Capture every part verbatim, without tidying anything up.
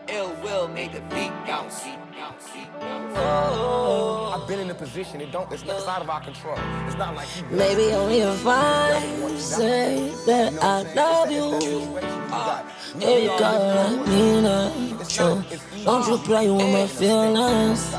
Ill Will made the beat bounce. I've been in a position, it don't, it's, it's out of our control. It's not like you. Maybe only if I say that I love you, you gotta let me know. Don't you play with my feelings.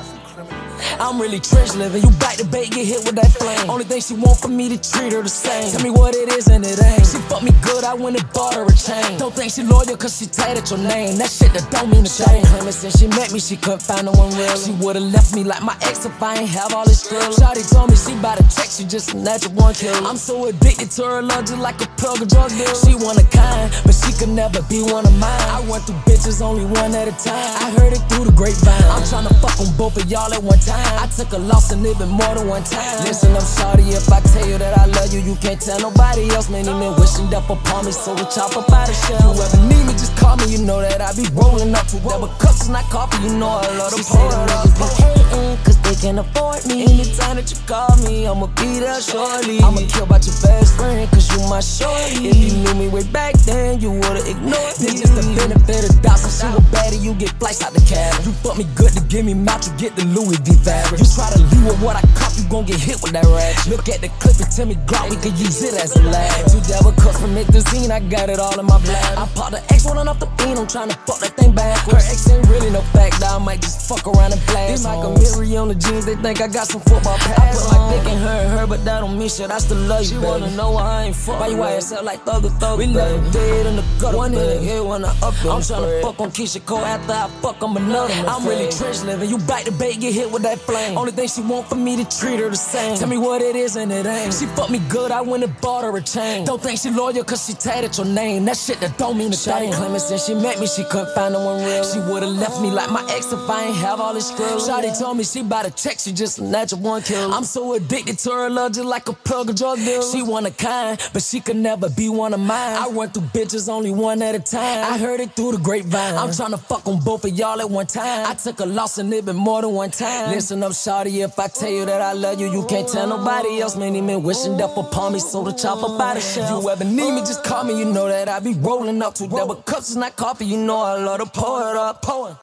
I'm really trench living. You bite the bait, get hit with that flame. Only thing she want from me to treat her the same. Tell me what it is and it ain't. She fuck me good, I went and bought her a chain. Don't think she loyal cause she tatted your name. That shit that don't mean a thing. Claiming since she met me, she couldn't find no one real. She would've left me like my ex if I ain't have all this thrill. Shawty told me she bout to text, she just a natural one killer. I'm so addicted to her love, just like a plug of drug deal. She one of kind, but she could never be one of mine. I went through bitches only one at a time. I heard it through the grapevine. I'm tryna fuck on both of y'all at one time. I took a loss and it been more than one time. Listen, I'm sorry if I tell you that I love you. You can't tell nobody else. Many men wishing death upon me, so we chop up out of shell. You ever need me, just call me. You know that I be rolling up to double cups, not coffee. You know I love to pour it up. Be hating cause they can't afford me. Anytime that you call me, I'ma be there shortly. I'ma kill about your best friend cause you my shorty. If you knew me way back then, you would've ignored me. This just the benefit of doubt. Since you a baddie, you get flights out the cabin. You fuck me good to give me mouth, you get the Louis V fabric. You try to leave with what I cop, you gon' get hit with that ratchet. Look at the clip and tell me Glock, we can use it as a lab. Two devil cuts from Methazine, I got it all in my blood. I popped the X rolling off the bean, I'm tryna fuck that thing backwards. Her ex ain't really no fact, I might just fuck around and blast. They like a Miri on the jeans, they think I got some football pads. I put my dick in her and her, but that don't mean shit, I still love you, she baby. Wanna know why I ain't fuck. Why you ass up like thugger thugger? We never dead in the gutter, one in the head, one I up it. I'm tryna fuck on Keisha Cole after I fuck on another. I'm really trench living, you bite the bait, get hit with that flame. Only thing she want from me to treat her the same. Tell me what it is and it ain't. She fuck me good, I went and bought her a chain. Don't think she loyal cause she tatted your name. That shit that don't mean a thing. Claiming since she met me, she couldn't find no one real. She would've left me like my ex if I ain't have all this thrill. Shawty told me she bout to text, she just a natural one killer. I'm so addicted to her love, just like a plug of drug deal. She one of kind, but she could never be one of mine. I run through bitches only one at a time. I heard it through the grapevine. I'm tryna fuck on both of y'all at one time. I took a loss and it been more than one time. Listen up, shawty, if I tell you that I love you, you can't tell nobody else. Many men wishing death upon me, so to chop up out of shell. You ever need me, just call me. You know that I be rolling up two double cups, it's not coffee. You know I love to pour it up, pouring.